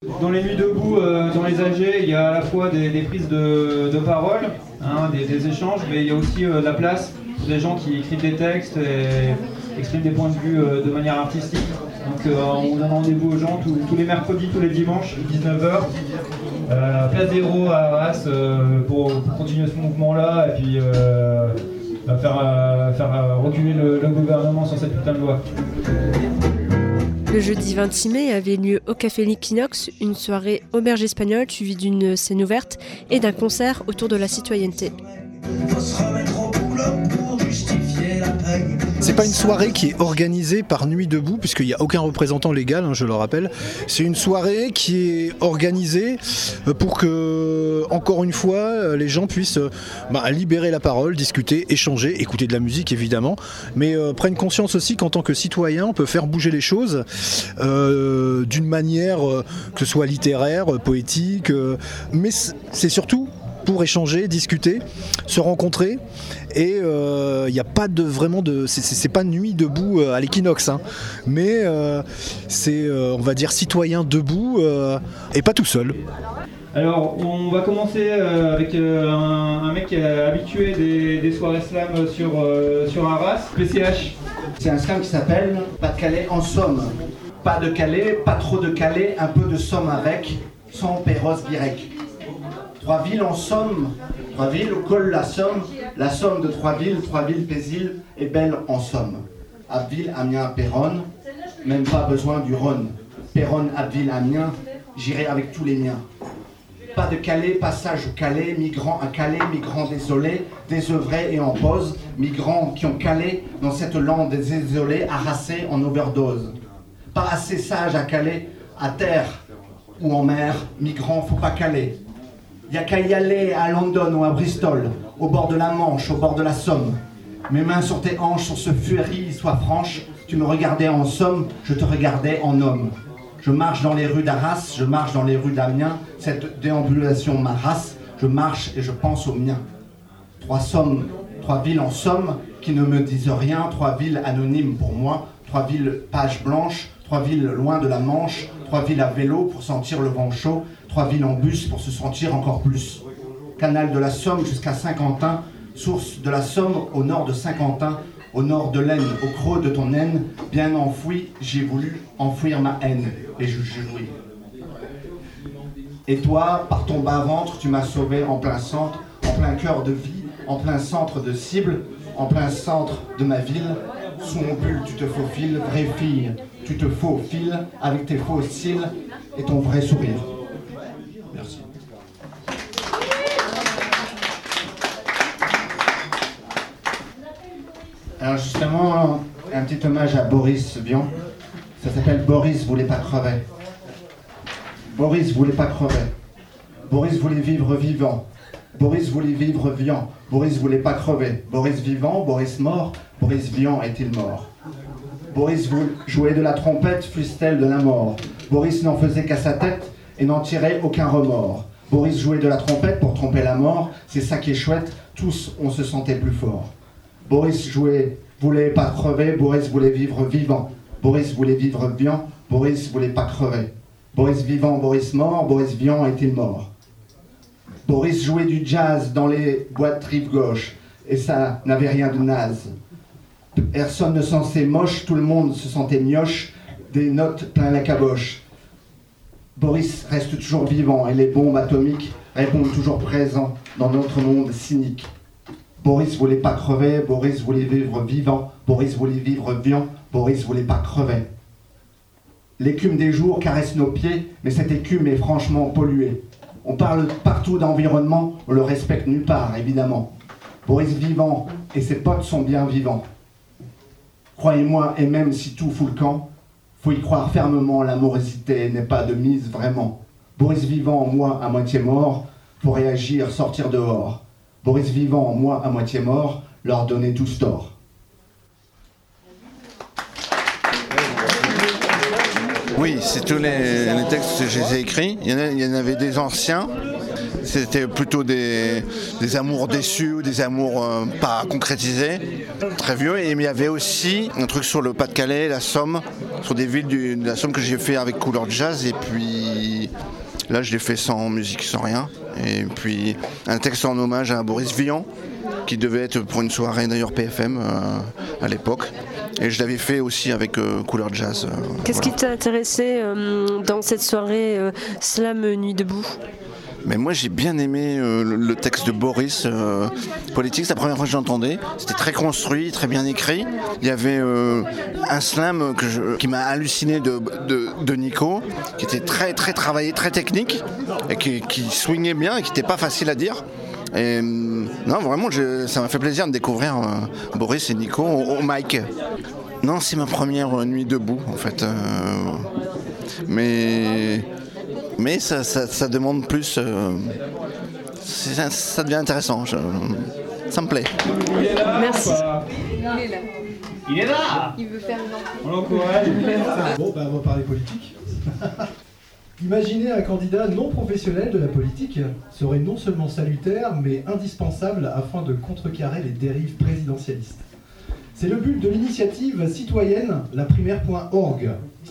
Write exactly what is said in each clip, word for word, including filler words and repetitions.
Dans les nuits debout, euh, dans les A G, il y a à la fois des, des prises de, de parole, hein, des, des échanges, mais il y a aussi euh, de la place pour des gens qui écrivent des textes et expriment des points de vue euh, de manière artistique. Donc euh, on donne rendez-vous aux gens tous, tous les mercredis, tous les dimanches, dix-neuf heures, euh, place des Héros à Arras euh, pour, pour continuer ce mouvement-là et puis euh, faire, euh, faire reculer le, le gouvernement sur cette putain de loi. Le jeudi vingt-six mai avait lieu au Café L'Équinoxe une soirée auberge espagnole suivie d'une scène ouverte et d'un concert autour de la citoyenneté. C'est pas une soirée qui est organisée par Nuit Debout, puisqu'il n'y a aucun représentant légal, hein, je le rappelle. C'est une soirée qui est organisée pour que, encore une fois, les gens puissent bah, libérer la parole, discuter, échanger, écouter de la musique évidemment, mais euh, prennent conscience aussi qu'en tant que citoyen, on peut faire bouger les choses euh, d'une manière, euh, que ce soit littéraire, poétique, euh, mais c'est surtout pour échanger, discuter, se rencontrer. Et il euh, n'y a pas de vraiment de. C'est, c'est, c'est pas Nuit Debout à l'Équinoxe, hein, mais euh, c'est, euh, on va dire, citoyen debout euh, et pas tout seul. Alors, on va commencer euh, avec euh, un, un mec qui est habitué des, des soirées slam sur, euh, sur Arras, P C H. C'est un slam qui s'appelle Pas-de-Calais en Somme. Pas de Calais, pas trop de Calais, un peu de Somme avec, sans Perros Guirec. Trois villes en Somme, trois villes où colle la Somme, la Somme de trois villes, trois villes paisibles et belles en Somme. Abbeville, Amiens, Péronne, même pas besoin du Rhône. Péronne, Abbeville, Amiens, j'irai avec tous les miens. Pas de Calais, passage au Calais, migrants à Calais, migrants désolés, désœuvrés et en pause, migrants qui ont calé dans cette lande des isolés, harassés en overdose. Pas assez sages à Calais, à terre ou en mer, migrants, faut pas caler. Y a qu'à y aller à London ou à Bristol, au bord de la Manche, au bord de la Somme. Mes mains sur tes hanches, sur ce furie, sois franche, tu me regardais en somme, je te regardais en homme. Je marche dans les rues d'Arras, je marche dans les rues d'Amiens, cette déambulation m'arrasse, je marche et je pense aux miens. Trois sommes, trois villes en somme, qui ne me disent rien, trois villes anonymes pour moi, trois villes pages blanches, trois villes loin de la Manche, trois villes à vélo pour sentir le vent chaud, trois villes en bus pour se sentir encore plus. Canal de la Somme jusqu'à Saint-Quentin, source de la Somme au nord de Saint-Quentin, au nord de l'Aisne, au creux de ton haine, bien enfoui, j'ai voulu enfouir ma haine, et je jouis. Et toi, par ton bas-ventre, tu m'as sauvé en plein centre, en plein cœur de vie, en plein centre de cible, en plein centre de ma ville. Sous mon pull, tu te faufiles, vraie fille, tu te faufiles, avec tes faux cils et ton vrai sourire. Merci. Alors justement, un petit hommage à Boris Vian. Ça s'appelle Boris voulait pas crever. Boris voulait pas crever. Boris voulait vivre vivant. Boris voulait vivre vivant. Boris voulait pas crever. Boris vivant, Boris mort. Boris Vian est-il mort? Boris jouait de la trompette, fût-elle de la mort. Boris n'en faisait qu'à sa tête et n'en tirait aucun remords. Boris jouait de la trompette pour tromper la mort. C'est ça qui est chouette. Tous, on se sentait plus fort. Boris jouait, voulait pas crever. Boris voulait vivre vivant. Boris voulait vivre bien. Boris voulait pas crever. Boris vivant, Boris mort. Boris Vian est-il mort? Boris jouait du jazz dans les boîtes rive gauche. Et ça n'avait rien de naze. Personne ne se sentait moche, tout le monde se sentait mioche, des notes plein la caboche. Boris reste toujours vivant et les bombes atomiques répondent toujours présents dans notre monde cynique. Boris voulait pas crever, Boris voulait vivre vivant, Boris voulait vivre viand, Boris voulait pas crever. L'écume des jours caresse nos pieds, mais cette écume est franchement polluée. On parle partout d'environnement, on le respecte nulle part, évidemment. Boris vivant et ses potes sont bien vivants. Croyez-moi, et même si tout fout le camp, faut y croire fermement, la morosité n'est pas de mise vraiment. Boris vivant, moi à moitié mort, pour réagir, sortir dehors. Boris vivant, moi à moitié mort, leur donner tous tort. Oui, c'est tous les, les textes que je les ai écrits. Il y en a, il y en avait des anciens C'était plutôt des, des amours déçus ou des amours euh, pas concrétisés, très vieux. Et il y avait aussi un truc sur le Pas-de-Calais, la Somme, sur des villes du, de la Somme que j'ai fait avec Couleur Jazz. Et puis là, je l'ai fait sans musique, sans rien. Et puis un texte en hommage à Boris Vian, qui devait être pour une soirée d'ailleurs P F M euh, à l'époque. Et je l'avais fait aussi avec euh, Couleur Jazz. Euh, Qu'est-ce voilà. qui t'a intéressé euh, dans cette soirée euh, Slam Nuit debout ? Mais moi j'ai bien aimé euh, le, le texte de Boris euh, politique, c'est la première fois que j'entendais. C'était très construit, très bien écrit. Il y avait euh, un slam que je, qui m'a halluciné de, de, de Nico, qui était très très travaillé, très technique, et qui, qui swingait bien et qui n'était pas facile à dire. Et non, vraiment, je, ça m'a fait plaisir de découvrir euh, Boris et Nico au, au mic. Non, c'est ma première euh, nuit debout, en fait. Euh, mais mais ça, ça, ça demande plus. Euh, ça, ça devient intéressant. Je, ça me plaît. Il est là. Merci. Quoi. Il est là. Il est là. Il veut faire une entrée. On l'encourage. Bon, bah, on va parler politique. Imaginez un candidat non professionnel de la politique serait non seulement salutaire, mais indispensable afin de contrecarrer les dérives présidentialistes. C'est le but de l'initiative citoyenne laprimaire point org.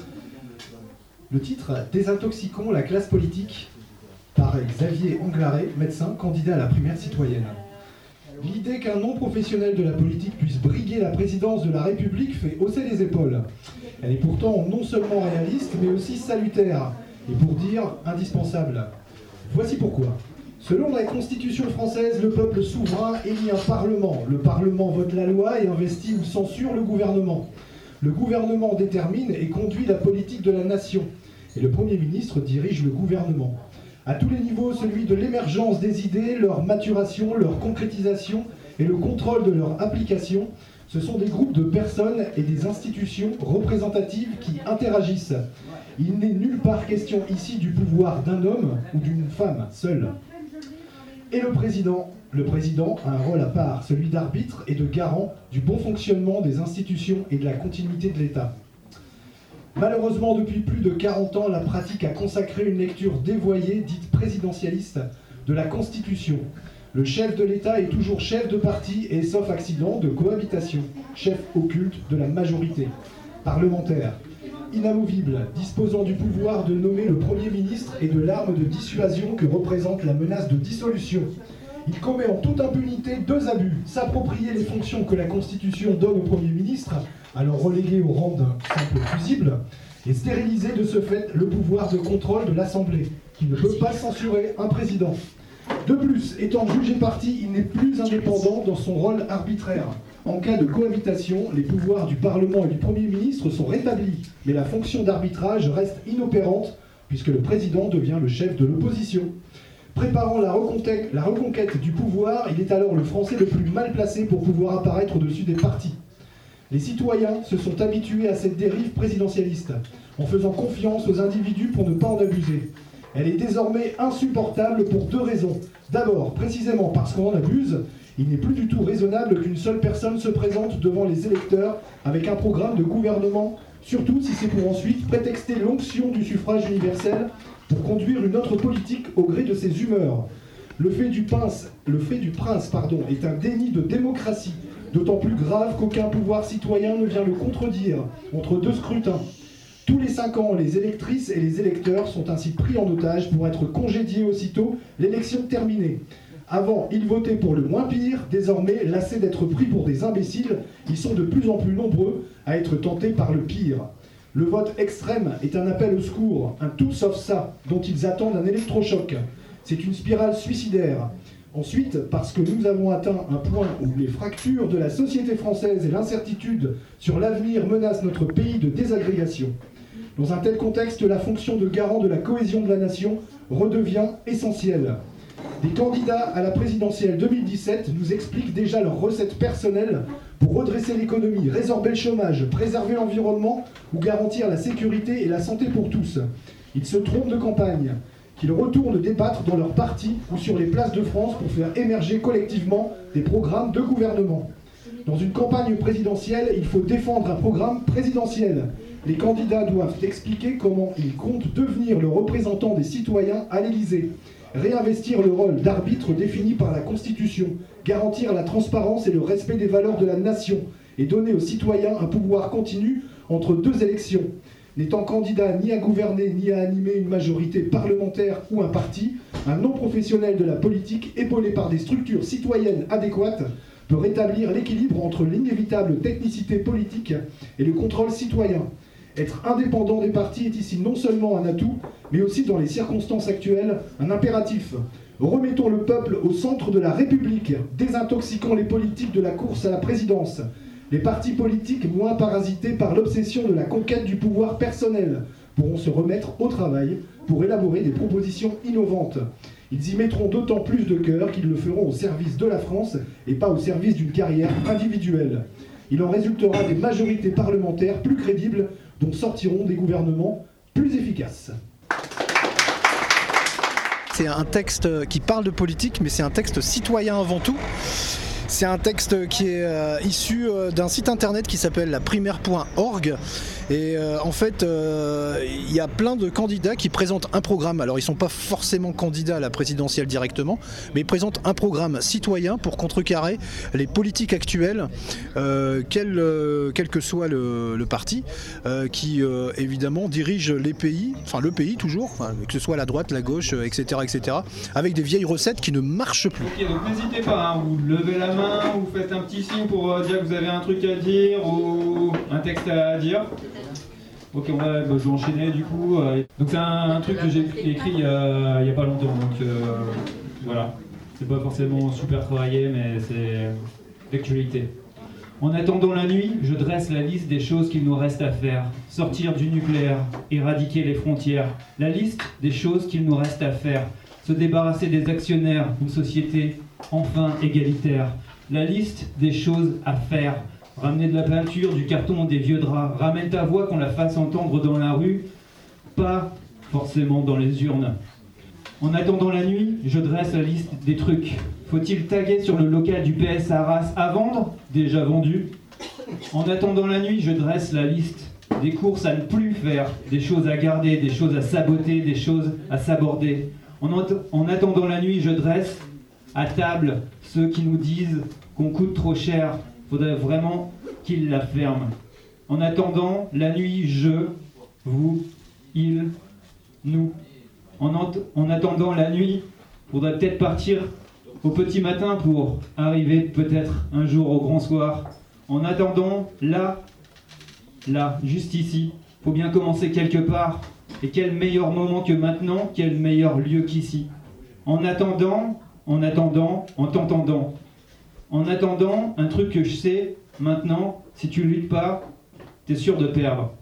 Le titre « Désintoxiquons la classe politique » par Xavier Anglaré, médecin, candidat à la primaire citoyenne. L'idée qu'un non-professionnel de la politique puisse briguer la présidence de la République fait hausser les épaules. Elle est pourtant non seulement réaliste, mais aussi salutaire, et pour dire indispensable. Voici pourquoi. Selon la Constitution française, le peuple souverain élit un Parlement. Le Parlement vote la loi et investit ou censure le gouvernement. Le gouvernement détermine et conduit la politique de la nation. Et le Premier ministre dirige le gouvernement. À tous les niveaux, celui de l'émergence des idées, leur maturation, leur concrétisation et le contrôle de leur application, ce sont des groupes de personnes et des institutions représentatives qui interagissent. Il n'est nulle part question ici du pouvoir d'un homme ou d'une femme seule. Et le président, le président a un rôle à part, celui d'arbitre et de garant du bon fonctionnement des institutions et de la continuité de l'État. Malheureusement, depuis plus de quarante ans, la pratique a consacré une lecture dévoyée, dite présidentialiste, de la Constitution. Le chef de l'État est toujours chef de parti et, sauf accident, de cohabitation, chef occulte de la majorité parlementaire. Inamovible, disposant du pouvoir de nommer le Premier ministre et de l'arme de dissuasion que représente la menace de dissolution. Il commet en toute impunité deux abus, s'approprier les fonctions que la Constitution donne au Premier ministre, alors relégué au rang d'un simple fusible, et stériliser de ce fait le pouvoir de contrôle de l'Assemblée, qui ne peut pas censurer un président. De plus, étant jugé parti, il n'est plus indépendant dans son rôle arbitraire. En cas de cohabitation, les pouvoirs du Parlement et du Premier ministre sont rétablis, mais la fonction d'arbitrage reste inopérante, puisque le président devient le chef de l'opposition. Préparant la reconquête, la reconquête du pouvoir, il est alors le Français le plus mal placé pour pouvoir apparaître au-dessus des partis. Les citoyens se sont habitués à cette dérive présidentialiste, en faisant confiance aux individus pour ne pas en abuser. Elle est désormais insupportable pour deux raisons. D'abord, précisément parce qu'on en abuse, il n'est plus du tout raisonnable qu'une seule personne se présente devant les électeurs avec un programme de gouvernement, surtout si c'est pour ensuite prétexter l'onction du suffrage universel pour conduire une autre politique au gré de ses humeurs. Le fait du prince, le fait du prince pardon, est un déni de démocratie, d'autant plus grave qu'aucun pouvoir citoyen ne vient le contredire entre deux scrutins. Tous les cinq ans, les électrices et les électeurs sont ainsi pris en otage pour être congédiés aussitôt, l'élection terminée. Avant, ils votaient pour le moins pire, désormais, lassés d'être pris pour des imbéciles, ils sont de plus en plus nombreux à être tentés par le pire. Le vote extrême est un appel au secours, un tout sauf ça, dont ils attendent un électrochoc. C'est une spirale suicidaire. Ensuite, parce que nous avons atteint un point où les fractures de la société française et l'incertitude sur l'avenir menacent notre pays de désagrégation. Dans un tel contexte, la fonction de garant de la cohésion de la nation redevient essentielle. Les candidats à la présidentielle deux mille dix-sept nous expliquent déjà leurs recettes personnelles pour redresser l'économie, résorber le chômage, préserver l'environnement ou garantir la sécurité et la santé pour tous. Ils se trompent de campagne, qu'ils retournent débattre dans leur parti ou sur les places de France pour faire émerger collectivement des programmes de gouvernement. Dans une campagne présidentielle, il faut défendre un programme présidentiel. Les candidats doivent expliquer comment ils comptent devenir le représentant des citoyens à l'Élysée. réinvestir le rôle d'arbitre défini par la Constitution, garantir la transparence et le respect des valeurs de la nation, et donner aux citoyens un pouvoir continu entre deux élections. N'étant candidat ni à gouverner ni à animer une majorité parlementaire ou un parti, un non-professionnel de la politique épaulé par des structures citoyennes adéquates peut rétablir l'équilibre entre l'inévitable technicité politique et le contrôle citoyen. Être indépendant des partis est ici non seulement un atout, mais aussi dans les circonstances actuelles, un impératif. Remettons le peuple au centre de la République, désintoxiquons les politiques de la course à la présidence. Les partis politiques, moins parasités par l'obsession de la conquête du pouvoir personnel, pourront se remettre au travail pour élaborer des propositions innovantes. Ils y mettront d'autant plus de cœur qu'ils le feront au service de la France et pas au service d'une carrière individuelle. Il en résultera des majorités parlementaires plus crédibles dont sortiront des gouvernements plus efficaces. C'est un texte qui parle de politique, mais c'est un texte citoyen avant tout. C'est un texte qui est euh, issu euh, d'un site internet qui s'appelle la primaire point org. Et euh, en fait, euh, il y a plein de candidats qui présentent un programme. Alors, ils ne sont pas forcément candidats à la présidentielle directement, mais ils présentent un programme citoyen pour contrecarrer les politiques actuelles, euh, quel, euh, quel que soit le, le parti, euh, qui euh, évidemment dirige les pays, enfin le pays toujours, enfin, que ce soit la droite, la gauche, et cetera, et cetera, avec des vieilles recettes qui ne marchent plus. Ok, donc n'hésitez pas, hein, vous levez la main, vous faites un petit signe pour euh, dire que vous avez un truc à dire ou un texte à dire. Ok, on va, bah, je vais enchaîner du coup. Euh, donc c'est un, un truc que j'ai écrit il y a, il y a pas longtemps, donc euh, voilà. C'est pas forcément super travaillé, mais c'est d'actualité. En attendant la nuit, je dresse la liste des choses qu'il nous reste à faire. Sortir du nucléaire, éradiquer les frontières. La liste des choses qu'il nous reste à faire. Se débarrasser des actionnaires d'une société enfin égalitaire. La liste des choses à faire. Ramener de la peinture, du carton, des vieux draps. Ramène ta voix qu'on la fasse entendre dans la rue, pas forcément dans les urnes. En attendant la nuit, je dresse la liste des trucs. Faut-il taguer sur le local du P S Arras à vendre? Déjà vendu. En attendant la nuit, je dresse la liste des courses à ne plus faire, des choses à garder, des choses à saboter, des choses à s'aborder. En, en attendant la nuit, je dresse à table ceux qui nous disent qu'on coûte trop cher. Faudrait vraiment qu'ils la ferment. En attendant, la nuit, je, vous, il, nous. En, en attendant la nuit, faudrait peut-être partir au petit matin pour arriver peut-être un jour au grand soir. En attendant, là, là, juste ici, faut bien commencer quelque part. Et quel meilleur moment que maintenant, quel meilleur lieu qu'ici. En attendant, en attendant, en t'entendant. En attendant, un truc que je sais, maintenant, si tu luttes pas, t'es sûr de perdre.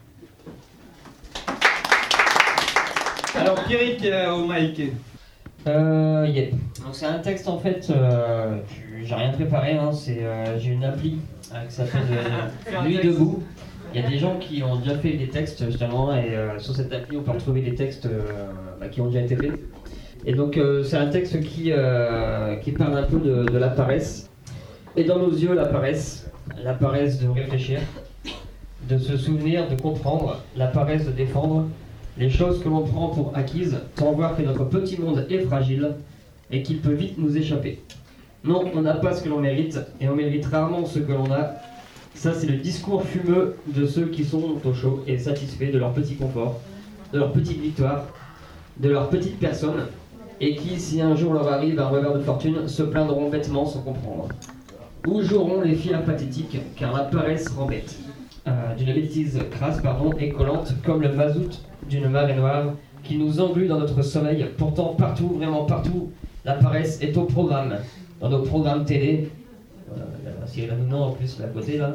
Alors, Pierrick euh, au mic. Euh, yeah. Donc c'est un texte en fait, euh, j'ai rien préparé, hein, c'est, euh, j'ai une appli euh, qui s'appelle euh, Nuit debout. Il y a des gens qui ont déjà fait des textes justement, et euh, sur cette appli on peut retrouver des textes euh, bah, qui ont déjà été faits. Et donc euh, c'est un texte qui, euh, qui parle un peu de, de la paresse. Et dans nos yeux, la paresse, la paresse de réfléchir, de se souvenir, de comprendre, la paresse de défendre les choses que l'on prend pour acquises, sans voir que notre petit monde est fragile et qu'il peut vite nous échapper. Non, on n'a pas ce que l'on mérite, et on mérite rarement ce que l'on a. Ça, c'est le discours fumeux de ceux qui sont au chaud et satisfaits de leur petit confort, de leur petite victoire, de leur petite personne, et qui, si un jour leur arrive un revers de fortune, se plaindront bêtement sans comprendre. Où joueront les filles pathétiques, car la paresse rend bête. Euh, d'une bêtise crasse pardon, et collante, comme le mazout d'une marée noire, qui nous englue dans notre sommeil. Pourtant, partout, vraiment partout, la paresse est au programme. Dans nos programmes télé, euh, Cyril Hanouna en plus, là à côté, là.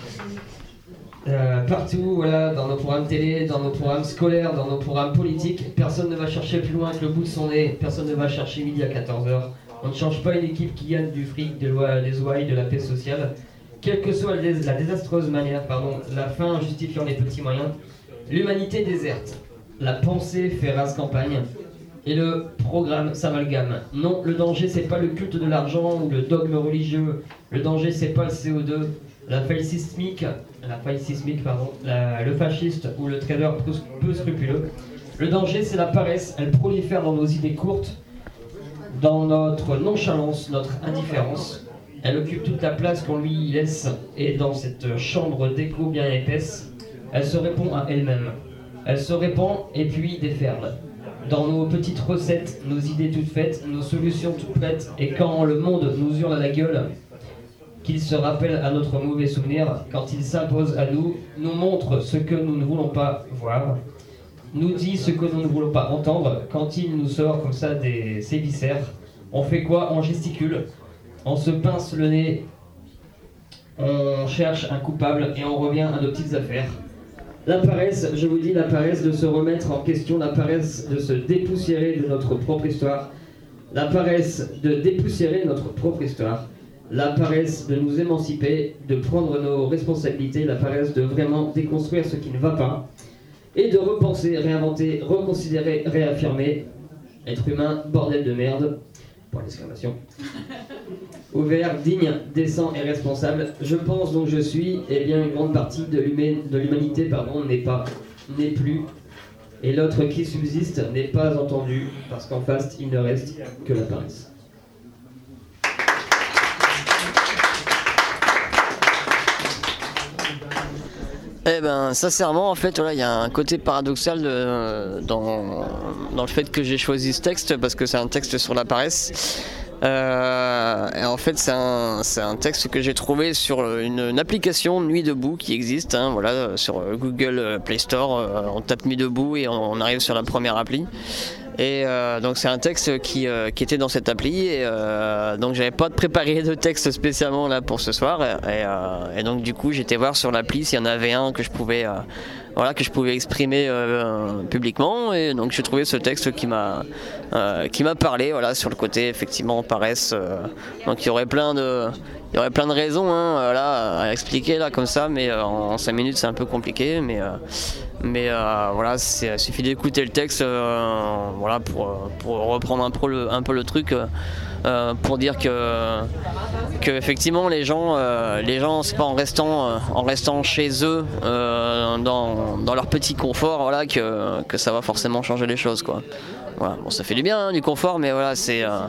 Euh, partout, voilà, dans nos programmes télé, dans nos programmes scolaires, dans nos programmes politiques, personne ne va chercher plus loin que le bout de son nez, personne ne va chercher midi à quatorze heures. On ne change pas une équipe qui gagne du fric, des ouailles, de la paix sociale. Quelle que soit la désastreuse manière, pardon, la fin justifiant les petits moyens, l'humanité déserte, la pensée fait race campagne, et le programme s'amalgame. Non, le danger c'est pas le culte de l'argent ou le dogme religieux, le danger c'est pas le C O deux, la faille sismique, la faille sismique pardon, la, le fasciste ou le trader peu scrupuleux. Le danger c'est la paresse, elle prolifère dans nos idées courtes, Dans notre nonchalance, notre indifférence, elle occupe toute la place qu'on lui laisse, et dans cette chambre d'écho bien épaisse, elle se répond à elle-même. Elle se répand et puis déferle. Dans nos petites recettes, nos idées toutes faites, nos solutions toutes prêtes, et quand le monde nous hurle à la gueule, qu'il se rappelle à notre mauvais souvenir, quand il s'impose à nous, nous montre ce que nous ne voulons pas voir, nous dit ce que nous ne voulons pas entendre, quand il nous sort comme ça des, ses viscères, on fait quoi? On gesticule, on se pince le nez, on cherche un coupable et on revient à nos petites affaires. La paresse, je vous dis, la paresse de se remettre en question, la paresse de se dépoussiérer de notre propre histoire, la paresse de dépoussiérer notre propre histoire, la paresse de nous émanciper, de prendre nos responsabilités, la paresse de vraiment déconstruire ce qui ne va pas, et de repenser, réinventer, reconsidérer, réaffirmer. Être humain, bordel de merde, point d'exclamation. Ouvert, digne, décent et responsable, je pense donc je suis, et bien une grande partie de l'humanité pardon, n'est pas, n'est plus, et l'autre qui subsiste n'est pas entendu, parce qu'en face il ne reste que la paresse. Eh ben, sincèrement, en fait, voilà, il y a un côté paradoxal de, dans, dans le fait que j'ai choisi ce texte, parce que c'est un texte sur la paresse. Euh, et en fait, c'est un, c'est un texte que j'ai trouvé sur une, une application Nuit debout qui existe, hein, voilà, sur Google Play Store. Euh, on tape Nuit debout et on, on arrive sur la première appli. Et euh, donc c'est un texte qui, euh, qui était dans cette appli, et euh, donc j'avais pas préparé de texte spécialement là pour ce soir, et, et, euh, et donc du coup j'étais voir sur l'appli s'il y en avait un que je pouvais, euh, voilà, que je pouvais exprimer euh, publiquement, et donc j'ai trouvé ce texte qui m'a, euh, qui m'a parlé, voilà, sur le côté effectivement paresse. Euh, donc il y aurait plein de, il y aurait plein de raisons, hein, voilà, à expliquer là comme ça, mais euh, en cinq minutes c'est un peu compliqué, mais euh, Mais euh, voilà, il suffit d'écouter le texte, euh, voilà, pour, pour reprendre un peu le, un peu le truc, euh, pour dire que, que effectivement les gens, euh, les gens, c'est pas en restant, euh, en restant chez eux, euh, dans, dans leur petit confort, voilà, que, que ça va forcément changer les choses, quoi. Voilà. Bon, ça fait du bien, hein, du confort, mais voilà, c'est euh,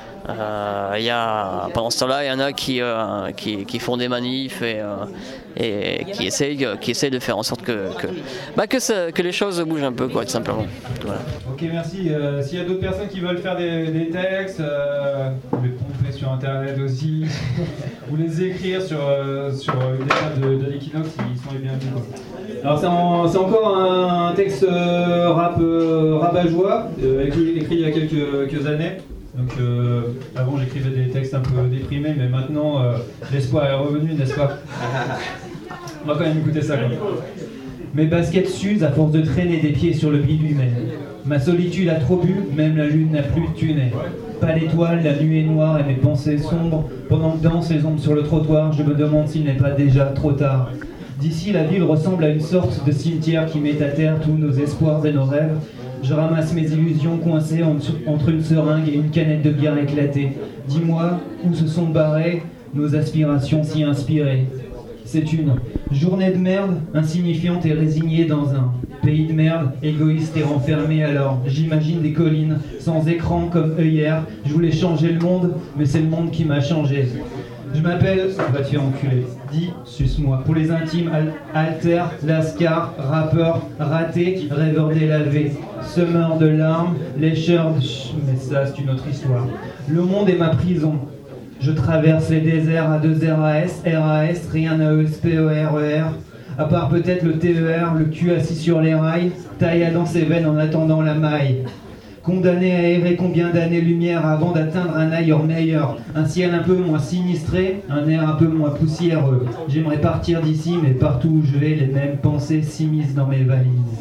euh, y a, pendant ce temps-là, il y en a qui, euh, qui, qui font des manifs et, euh, et qui, essayent, qui essayent de faire en sorte que, que, bah, que, ça, que les choses bougent un peu, quoi, tout simplement. Voilà. Ok, merci. Euh, s'il y a d'autres personnes qui veulent faire des, des textes, euh, vous les pomper sur internet aussi, ou les écrire sur, euh, sur une étape de, de l'Equinox, ils sont les bienvenus. Alors c'est, en, c'est encore un texte euh, rap euh, rabat-joie, euh, écrit, écrit il y a quelques, quelques années. Donc euh, avant j'écrivais des textes un peu déprimés, mais maintenant euh, l'espoir est revenu, n'est-ce pas? On va quand même écouter ça, quoi. Mes baskets s'usent à force de traîner des pieds sur le bitumen. Ma solitude a trop bu, même la lune n'a plus de tunnel. Pas d'étoiles, la nuit est noire et mes pensées sombres. Pendant que dansent les ombres sur le trottoir, je me demande s'il n'est pas déjà trop tard. D'ici, la ville ressemble à une sorte de cimetière qui met à terre tous nos espoirs et nos rêves. Je ramasse mes illusions coincées entre une seringue et une canette de bière éclatée. Dis-moi, où se sont barrées nos aspirations si inspirées? C'est une journée de merde, insignifiante et résignée dans un pays de merde, égoïste et renfermé. Alors j'imagine des collines sans écran comme œillères. Je voulais changer le monde, mais c'est le monde qui m'a changé. Je m'appelle, va te faire enculer, dis, suce-moi. Pour les intimes, al- alter, lascar, rappeur, raté, rêveur délavé, semeur de larmes, lécheur de... Chut, mais ça c'est une autre histoire. Le monde est ma prison. Je traverse les déserts à deux R A S, R A S, rien à E S P, E R E R. À part peut-être le T E R, le cul assis sur les rails, taille dans ses veines en attendant la maille. Condamné à errer combien d'années-lumière avant d'atteindre un ailleurs meilleur, un ciel un peu moins sinistré, un air un peu moins poussiéreux. J'aimerais partir d'ici, mais partout où je vais, les mêmes pensées s'immiscent dans mes valises.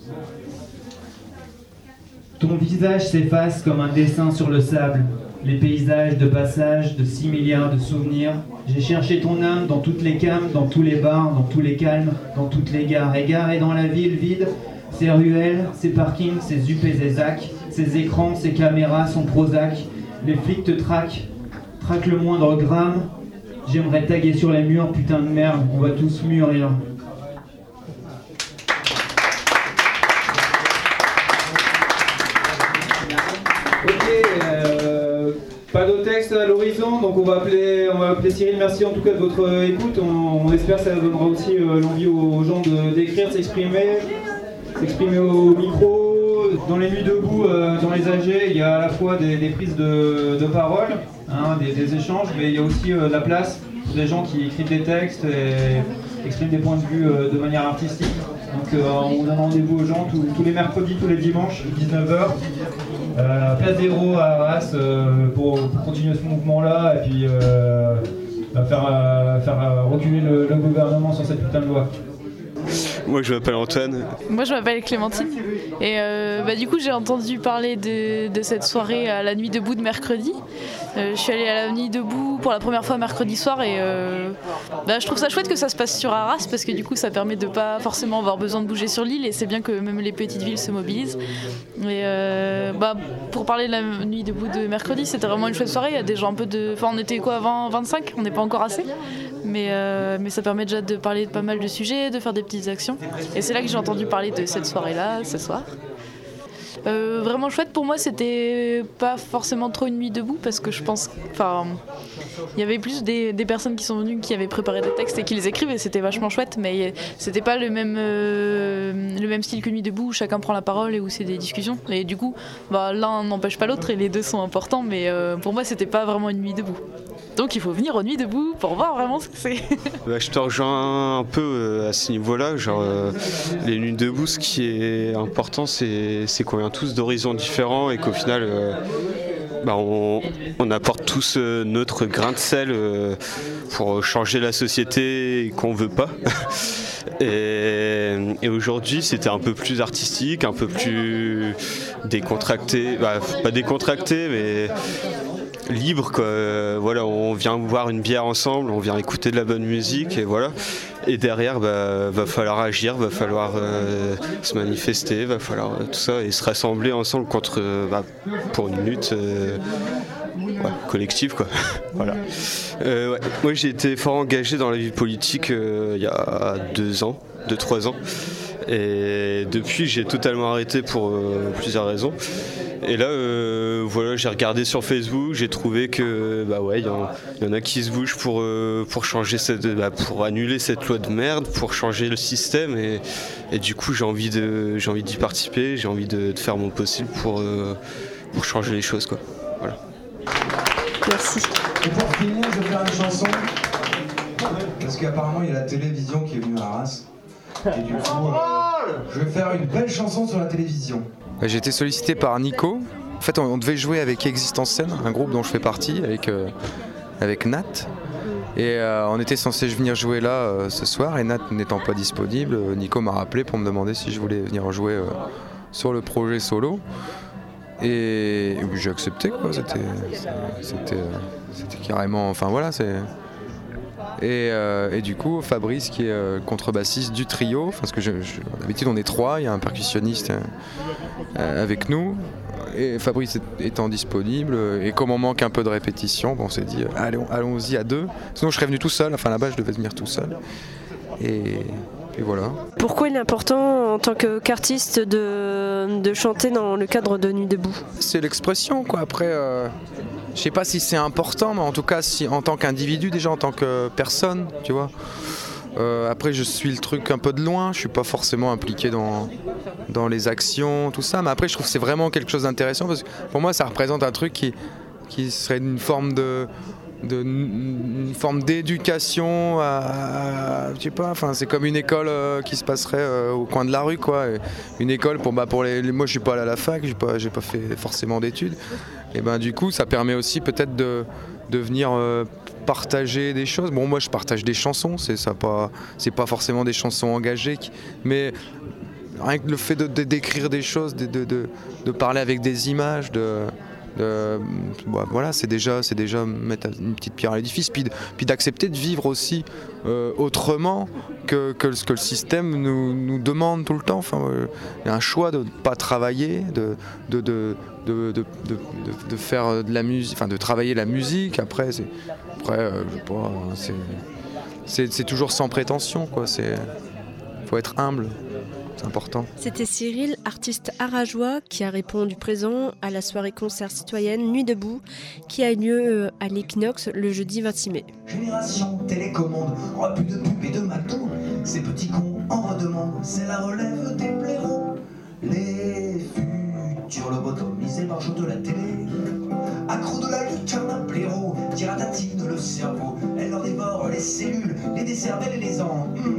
Ton visage s'efface comme un dessin sur le sable. Les paysages de passage de six milliards de souvenirs. J'ai cherché ton âme dans toutes les cames, dans tous les bars, dans tous les calmes, dans toutes les gares. Égaré dans la ville vide, ces ruelles, ces parkings, ces U P Z A C, ces écrans, ces caméras, son Prozac. Les flics te traquent, traquent le moindre gramme. J'aimerais taguer sur les murs, putain de merde, on va tous mûrir. Ok, euh, Pas de texte à l'horizon, donc on va appeler, on va appeler Cyril. Merci en tout cas de votre euh, écoute. On, on espère que ça donnera aussi euh, l'envie aux, aux gens de, d'écrire, de s'exprimer, s'exprimer au micro. Dans les nuits debout, euh, dans les A G, il y a à la fois des, des prises de, de parole, hein, des, des échanges, mais il y a aussi euh, la place pour des gens qui écrivent des textes et expriment des points de vue euh, de manière artistique. Donc euh, on donne rendez-vous aux gens tous, tous les mercredis, tous les dimanches, dix-neuf heures. Euh, place des héros à Arras euh, pour, pour continuer ce mouvement-là et puis euh, faire, euh, faire reculer le, le gouvernement sur cette putain de loi. Moi je m'appelle Antoine. Moi je m'appelle Clémentine et euh, bah, du coup j'ai entendu parler de, de cette soirée à la nuit debout de mercredi. Euh, je suis allée à la nuit debout pour la première fois mercredi soir et euh, bah, je trouve ça chouette que ça se passe sur Arras parce que du coup ça permet de pas forcément avoir besoin de bouger sur l'île et c'est bien que même les petites villes se mobilisent. Et euh, bah, pour parler de la nuit debout de mercredi, c'était vraiment une chouette soirée. Il y a des gens un peu de... Enfin on était quoi, vingt, vingt-cinq, on n'est pas encore assez. Mais, euh, mais ça permet déjà de parler de pas mal de sujets, de faire des petites actions. Et c'est là que j'ai entendu parler de cette soirée-là, ce soir. Euh, vraiment chouette pour moi, c'était pas forcément trop une nuit debout parce que je pense, enfin, il y avait plus des, des personnes qui sont venues qui avaient préparé des textes et qui les écrivent et c'était vachement chouette, mais c'était pas le même euh, le même style que nuit debout où chacun prend la parole et où c'est des discussions. Et du coup, bah, l'un n'empêche pas l'autre et les deux sont importants, mais euh, pour moi c'était pas vraiment une nuit debout. Donc il faut venir aux nuits debout pour voir vraiment ce que c'est. Bah, je te rejoins un peu euh, à ce niveau-là. Genre, euh, les nuits debout, ce qui est important, c'est, c'est qu'on vient tous d'horizons différents et qu'au final, euh, bah, on, on apporte tous euh, notre grain de sel euh, pour changer la société qu'on veut pas. Et, et aujourd'hui, c'était un peu plus artistique, un peu plus décontracté. Bah, pas décontracté, mais libre quoi. Euh, voilà, on vient boire une bière ensemble, on vient écouter de la bonne musique et voilà. Et derrière, bah, va falloir agir, va falloir euh, se manifester, va falloir euh, tout ça et se rassembler ensemble contre, euh, bah, pour une lutte euh, ouais, collective quoi. Voilà. Euh, ouais. Moi, j'ai été fort engagé dans la vie politique euh, il y a deux ans, deux trois ans. Et depuis, j'ai totalement arrêté pour euh, plusieurs raisons. Et là, euh, voilà, j'ai regardé sur Facebook, j'ai trouvé que bah ouais, il y, y en a qui se bougent pour euh, pour changer cette, bah, pour annuler cette loi de merde, pour changer le système. Et, et du coup, j'ai envie de, j'ai envie d'y participer, j'ai envie de, de faire mon possible pour euh, pour changer les choses, quoi. Voilà. Merci. Et pour finir, je vais faire une chanson parce qu'apparemment, il y a la télévision qui est venue à Arras. Et du coup, euh, je vais faire une belle chanson sur la télévision. J'ai été sollicité par Nico. En fait, on, on devait jouer avec Existence Scène, un groupe dont je fais partie, avec, euh, avec Nat. Et euh, on était censé venir jouer là euh, ce soir, et Nat n'étant pas disponible, Nico m'a rappelé pour me demander si je voulais venir jouer euh, sur le projet solo. Et, et j'ai accepté, quoi. C'était, c'était, euh, c'était carrément... Enfin voilà, c'est... Et, euh, et du coup, Fabrice, qui est euh, contrebassiste du trio, parce que je, je, d'habitude on est trois, il y a un percussionniste euh, avec nous, et Fabrice étant disponible, et comme on manque un peu de répétition, bon, on s'est dit allons, allons-y à deux. Sinon je serais venu tout seul, enfin là-bas je devais venir tout seul. Et, et voilà. Pourquoi il est important en tant qu'artiste de, de chanter dans le cadre de Nuit debout ? C'est l'expression, quoi. Après, euh, je sais pas si c'est important, mais en tout cas, si, en tant qu'individu, déjà en tant que personne, tu vois. Euh, après, je suis le truc un peu de loin, je suis pas forcément impliqué dans, dans les actions, tout ça, mais après, je trouve que c'est vraiment quelque chose d'intéressant parce que pour moi, ça représente un truc qui, qui serait une forme de. De, une forme d'éducation à, à, je sais pas, enfin c'est comme une école euh, qui se passerait euh, au coin de la rue, quoi. Et une école pour bah pour les, les moi je suis pas allé à la fac, j'ai pas j'ai pas fait forcément d'études, et ben du coup ça permet aussi peut-être de de venir euh, partager des choses. Bon, moi je partage des chansons, c'est ça, pas c'est pas forcément des chansons engagées, mais rien que le fait de, de d'écrire des choses, de, de de de parler avec des images, de De, bah, voilà, c'est déjà, c'est déjà mettre une petite pierre à l'édifice, puis, puis d'accepter de vivre aussi euh, autrement que, que ce que le système nous, nous demande tout le temps. Enfin, il euh, y a un choix de ne pas travailler, de, de, de, de, de, de, de faire de la musique, enfin de travailler la musique. Après, c'est, après, euh, je sais pas, c'est, c'est, c'est toujours sans prétention, quoi. C'est, faut être humble. c'est important. C'était Cyril, artiste arageois, qui a répondu présent à la soirée concert citoyenne Nuit debout, qui a lieu à l'Equinox le jeudi vingt-six mai. Génération télécommande, oh, plus de pub et de matos, ces petits cons en redemandent, c'est la relève des blaireaux. Les futurs lobotomisés par de la télé, accro de la lucarne à blaireau, tiratatine le cerveau, elle leur dévore les cellules, les décervelles et les ans. Mmh.